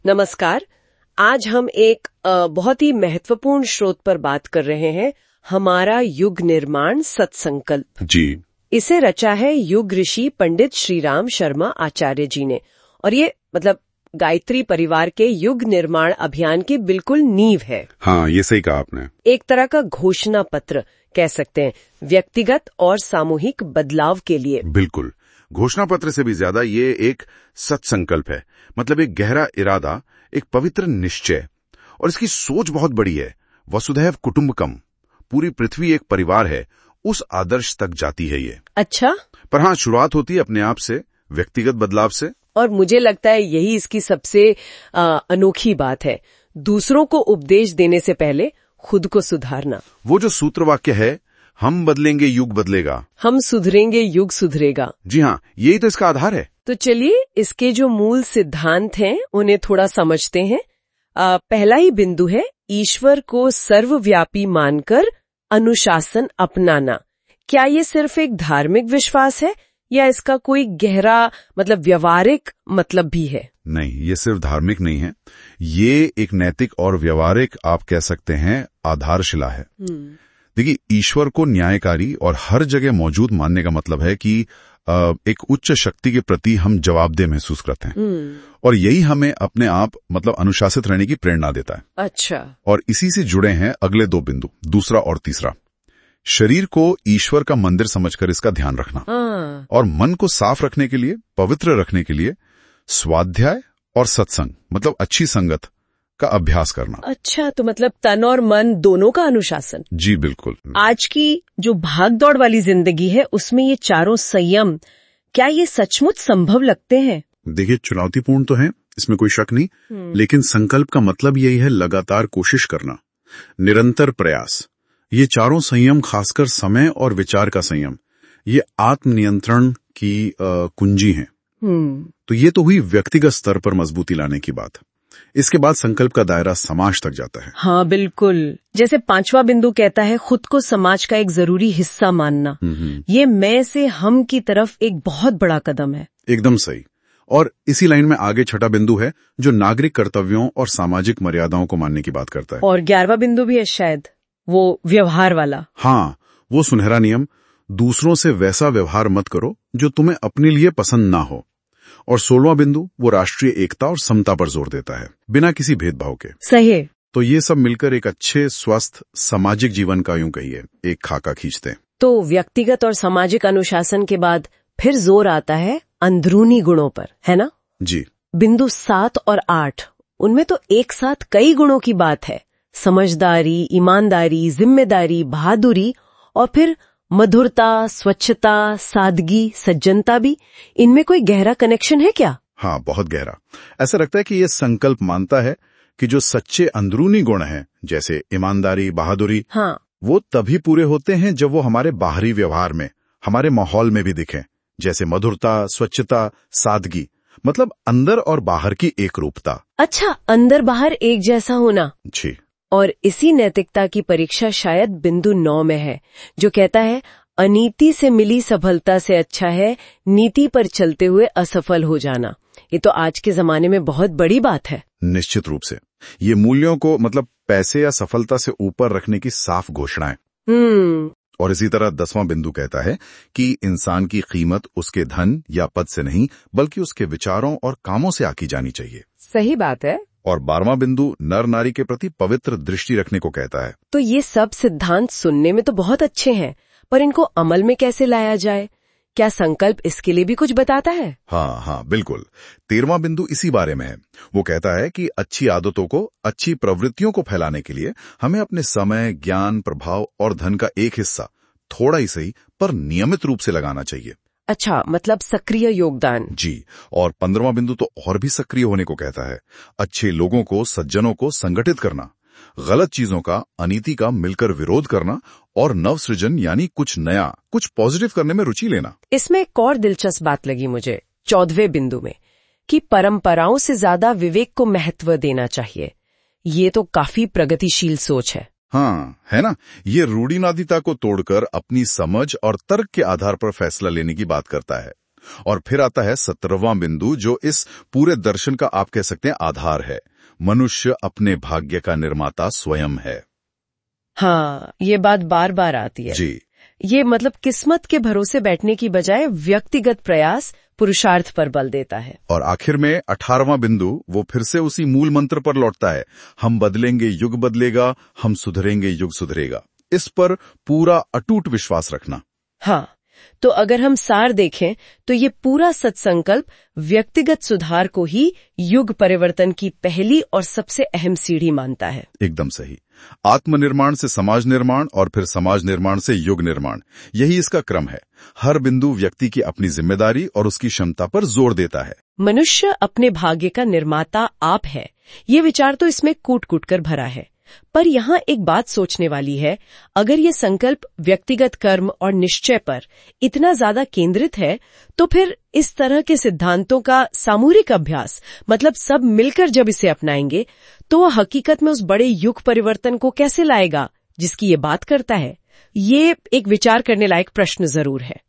नमस्कार। आज हम एक बहुत ही महत्वपूर्ण स्रोत पर बात कर रहे हैं, हमारा युग निर्माण सत्संकल्प। जी। इसे रचा है युग ऋषि पंडित श्रीराम शर्मा आचार्य जी ने, और ये गायत्री परिवार के युग निर्माण अभियान की बिल्कुल नींव है। हाँ, ये सही कहा आपने। एक तरह का घोषणा पत्र कह सकते हैं, व्यक्तिगत और सामूहिक बदलाव के लिए। बिल्कुल, घोषणा पत्र से भी ज्यादा ये एक सत्संकल्प है, मतलब एक गहरा इरादा, एक पवित्र निश्चय। और इसकी सोच बहुत बड़ी है। वसुधैव कुटुंबकम, पूरी पृथ्वी एक परिवार है, उस आदर्श तक जाती है ये। अच्छा। पर हाँ, शुरुआत होती है अपने आप से, व्यक्तिगत बदलाव से। और मुझे लगता है यही इसकी सबसे अनोखी बात है, दूसरों को उपदेश देने से पहले खुद को सुधारना। वो जो सूत्र वाक्य है, हम बदलेंगे युग बदलेगा, हम सुधरेंगे युग सुधरेगा। जी हाँ, यही तो इसका आधार है। तो चलिए इसके जो मूल सिद्धांत हैं उन्हें थोड़ा समझते हैं। पहला ही बिंदु है ईश्वर को सर्वव्यापी मानकर अनुशासन अपनाना। क्या ये सिर्फ एक धार्मिक विश्वास है या इसका कोई गहरा व्यवहारिक मतलब भी है? नहीं, ये सिर्फ धार्मिक नहीं है, ये एक नैतिक और व्यवहारिक, आप कह सकते हैं, आधारशिला है। देखिए, ईश्वर को न्यायकारी और हर जगह मौजूद मानने का मतलब है कि एक उच्च शक्ति के प्रति हम जवाबदेह महसूस करते हैं। और यही हमें अपने आप अनुशासित रहने की प्रेरणा देता है। अच्छा। और इसी से जुड़े हैं अगले दो बिंदु, दूसरा और तीसरा। शरीर को ईश्वर का मंदिर समझकर इसका ध्यान रखना, और मन को साफ रखने के लिए, पवित्र रखने के लिए स्वाध्याय और सत्संग, अच्छी संगत का अभ्यास करना। अच्छा, तो तन और मन दोनों का अनुशासन। जी बिल्कुल। आज की जो भागदौड़ वाली जिंदगी है उसमें ये चारों संयम, क्या ये सचमुच संभव लगते हैं? देखिए, चुनौतीपूर्ण तो है, इसमें कोई शक नहीं, लेकिन संकल्प का मतलब यही है लगातार कोशिश करना, निरंतर प्रयास। ये चारों संयम, खासकर समय और विचार का संयम, ये आत्मनियंत्रण की कुंजी हैं। तो ये तो हुई व्यक्तिगत स्तर पर मजबूती लाने की बात। इसके बाद संकल्प का दायरा समाज तक जाता है। हाँ बिल्कुल, जैसे पांचवा बिंदु कहता है खुद को समाज का एक जरूरी हिस्सा मानना। ये मैं से हम की तरफ एक बहुत बड़ा कदम है। एकदम सही। और इसी लाइन में आगे छठा बिंदु है जो नागरिक कर्तव्यों और सामाजिक मर्यादाओं को मानने की बात करता है। और 11वां बिंदु भी है शायद, वो व्यवहार वाला। हाँ, वो सुनहरा नियम, दूसरों से वैसा व्यवहार मत करो जो तुम्हें अपने लिए पसंद ना हो। और 16वां बिंदु वो राष्ट्रीय एकता और समता पर जोर देता है, बिना किसी भेदभाव के। सही है। तो ये सब मिलकर एक अच्छे, स्वस्थ सामाजिक जीवन का, यूं कहिए, एक खाका खींचते हैं। तो व्यक्तिगत और सामाजिक अनुशासन के बाद फिर जोर आता है अंदरूनी गुणों पर, है ना? जी। बिंदु 7 और 8, उनमें तो एक साथ कई गुणों की बात है। समझदारी, ईमानदारी, जिम्मेदारी, बहादुरी, और फिर मधुरता, स्वच्छता, सादगी, सज्जनता भी। इनमें कोई गहरा कनेक्शन है क्या? हाँ, बहुत गहरा। ऐसा लगता है कि ये संकल्प मानता है कि जो सच्चे अंदरूनी गुण हैं, जैसे ईमानदारी, बहादुरी, हाँ, वो तभी पूरे होते हैं जब वो हमारे बाहरी व्यवहार में, हमारे माहौल में भी दिखें, जैसे मधुरता, स्वच्छता, सादगी, अंदर और बाहर की एक रूपता। अच्छा, अंदर बाहर एक जैसा होना। जी। और इसी नैतिकता की परीक्षा शायद बिंदु 9 में है, जो कहता है अनीति से मिली सफलता से अच्छा है नीति पर चलते हुए असफल हो जाना। ये तो आज के जमाने में बहुत बड़ी बात है। निश्चित रूप से ये मूल्यों को पैसे या सफलता से ऊपर रखने की साफ घोषणा है। और इसी तरह 10वां बिंदु कहता है कि इंसान की कीमत उसके धन या पद से नहीं, बल्कि उसके विचारों और कामों से आकी जानी चाहिए। सही बात है। और 12वां बिंदु नर नारी के प्रति पवित्र दृष्टि रखने को कहता है। तो ये सब सिद्धांत सुनने में तो बहुत अच्छे हैं, पर इनको अमल में कैसे लाया जाए? क्या संकल्प इसके लिए भी कुछ बताता है? हाँ, बिल्कुल। 13वां बिंदु इसी बारे में है। वो कहता है कि अच्छी आदतों को, अच्छी प्रवृत्तियों को फैलाने के लिए हमें अपने समय, ज्ञान, प्रभाव और धन का एक हिस्सा, थोड़ा ही सही पर नियमित रूप से लगाना चाहिए। अच्छा, सक्रिय योगदान। जी। और 15वां बिंदु तो और भी सक्रिय होने को कहता है। अच्छे लोगों को, सज्जनों को संगठित करना, गलत चीजों का, अनीति का मिलकर विरोध करना, और नव सृजन यानी कुछ नया, कुछ पॉजिटिव करने में रुचि लेना। इसमें एक और दिलचस्प बात लगी मुझे 14वें बिंदु में, कि परंपराओं से ज्यादा विवेक को महत्व देना चाहिए। ये तो काफी प्रगतिशील सोच है। हाँ, है ना? ये रूढ़िवादिता को तोड़कर अपनी समझ और तर्क के आधार पर फैसला लेने की बात करता है। और फिर आता है 17वां बिंदु, जो इस पूरे दर्शन का आप कह सकते हैं आधार है। मनुष्य अपने भाग्य का निर्माता स्वयं है। हाँ, ये बात बार बार आती है। जी, ये मतलब किस्मत के भरोसे बैठने की बजाय व्यक्तिगत प्रयास, पुरुषार्थ पर बल देता है। और आखिर में 18वां बिंदु वो फिर से उसी मूल मंत्र पर लौटता है, हम बदलेंगे युग बदलेगा, हम सुधरेंगे युग सुधरेगा। इस पर पूरा अटूट विश्वास रखना। हाँ, तो अगर हम सार देखें तो ये पूरा सत्संकल्प व्यक्तिगत सुधार को ही युग परिवर्तन की पहली और सबसे अहम सीढ़ी मानता है। एकदम सही। आत्मनिर्माण से समाज निर्माण और फिर समाज निर्माण से युग निर्माण, यही इसका क्रम है। हर बिंदु व्यक्ति की अपनी जिम्मेदारी और उसकी क्षमता पर जोर देता है। मनुष्य अपने भाग्य का निर्माता आप है, ये विचार तो इसमें कूट कूट कर भरा है। पर यहाँ एक बात सोचने वाली है, अगर ये संकल्प व्यक्तिगत कर्म और निश्चय पर इतना ज्यादा केंद्रित है, तो फिर इस तरह के सिद्धांतों का सामूहिक अभ्यास, मतलब सब मिलकर जब इसे अपनाएंगे, तो वह हकीकत में उस बड़े युग परिवर्तन को कैसे लाएगा जिसकी ये बात करता है? ये एक विचार करने लायक प्रश्न जरूर है।